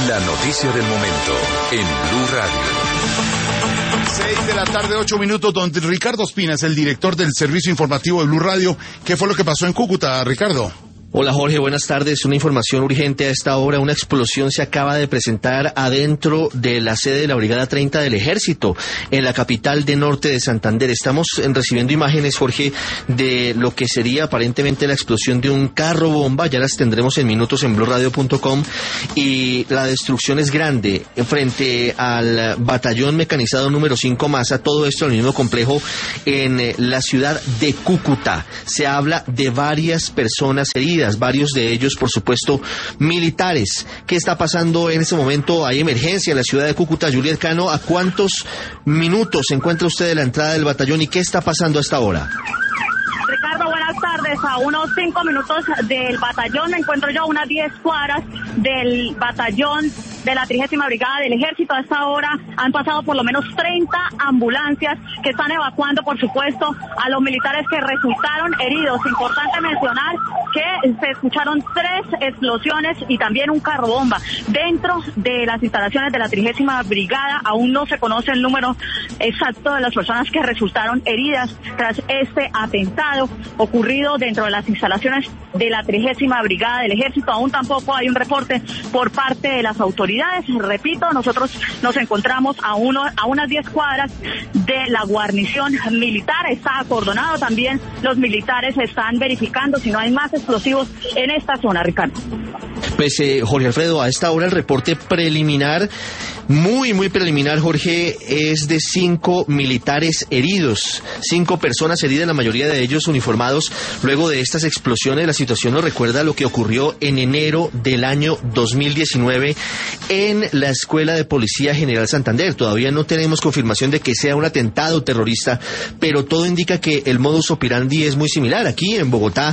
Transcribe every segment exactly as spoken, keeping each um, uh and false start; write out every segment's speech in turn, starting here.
La noticia del momento en Blue Radio. Seis de la tarde, ocho minutos. Don Ricardo Ospina es el director del servicio informativo de Blue Radio. ¿Qué fue lo que pasó en Cúcuta, Ricardo? Hola Jorge, buenas tardes. Una información urgente a esta hora. Una explosión se acaba de presentar adentro de la sede de la Brigada treinta del Ejército, en la capital de norte de Santander. Estamos recibiendo imágenes, Jorge, de lo que sería aparentemente la explosión de un carro bomba. Ya las tendremos en minutos en blue radio punto com. Y la destrucción es grande frente al batallón mecanizado número cinco Masa. Todo esto en el mismo complejo en la ciudad de Cúcuta. Se habla de varias personas heridas, varios de ellos, por supuesto, militares. ¿Qué está pasando en este momento? Hay emergencia en la ciudad de Cúcuta. Juliet Cano, ¿a cuántos minutos se encuentra usted de la entrada del batallón y qué está pasando a esta hora? Ricardo, buenas tardes. A unos cinco minutos del batallón me encuentro yo a unas diez cuadras del batallón de la trigésima Brigada del Ejército. A esta hora han pasado por lo menos treinta ambulancias que están evacuando, por supuesto, a los militares que resultaron heridos. Importante mencionar que se escucharon tres explosiones y también un carro bomba dentro de las instalaciones de la trigésima Brigada. Aún no se conoce el número exacto de las personas que resultaron heridas tras este atentado ocurrido dentro de las instalaciones de la trigésima Brigada del Ejército. Aún tampoco hay un reporte por parte de las autoridades. Repito, nosotros nos encontramos a uno a unas diez cuadras de la guarnición militar. Está acordonado también. Los militares están verificando si no hay más explosivos en esta zona, Ricardo. Pues eh, Jorge Alfredo, a esta hora el reporte preliminar, muy, muy preliminar, Jorge, es de cinco militares heridos, cinco personas heridas, la mayoría de ellos uniformados. Luego de estas explosiones, la situación nos recuerda lo que ocurrió en enero del año dos mil diecinueve en la Escuela de Policía General Santander. Todavía no tenemos confirmación de que sea un atentado terrorista, pero todo indica que el modus operandi es muy similar. Aquí en Bogotá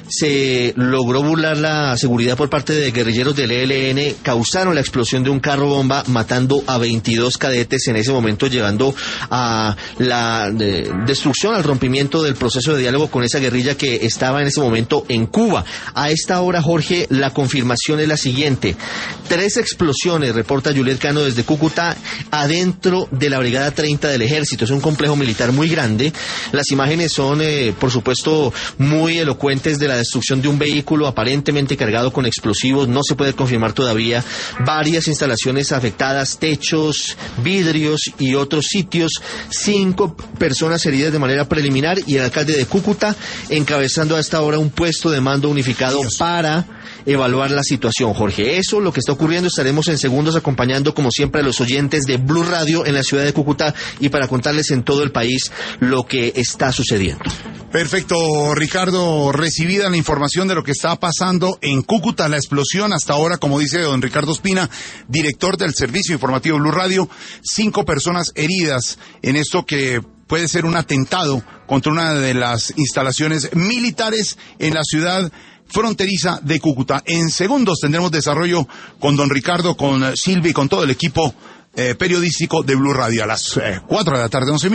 se logró burlar la seguridad por parte de guerrilleros del E L N, causaron la explosión de un carro bomba, matando a veintidós cadetes en ese momento, llevando a la de, destrucción, al rompimiento del proceso de diálogo con esa guerrilla que estaba en ese momento en Cuba. A esta hora, Jorge, la confirmación es la siguiente: tres explosiones, reporta Juliet Cano desde Cúcuta, adentro de la Brigada treinta del Ejército. Es un complejo militar muy grande. Las imágenes son, eh, por supuesto, muy elocuentes de la destrucción de un vehículo aparentemente cargado con explosivos. No se puede confirmar todavía. Varias instalaciones afectadas, techos, vidrios y otros sitios. Cinco personas heridas de manera preliminar y el alcalde de Cúcuta encabezando a esta hora un puesto de mando unificado Dios. para evaluar la situación, Jorge. Eso, lo que está ocurriendo. Estaremos en segundos acompañando, como siempre, a los oyentes de Blue Radio en la ciudad de Cúcuta y para contarles en todo el país lo que está sucediendo. Perfecto, Ricardo. Recibida la información de lo que está pasando en Cúcuta, la explosión hasta ahora, como dice don Ricardo Ospina, director del servicio informativo Blue Radio, cinco personas heridas en esto que puede ser un atentado contra una de las instalaciones militares en la ciudad fronteriza de Cúcuta. En segundos tendremos desarrollo con don Ricardo, con Silvia y con todo el equipo eh, periodístico de Blue Radio a las eh, cuatro de la tarde, once minutos.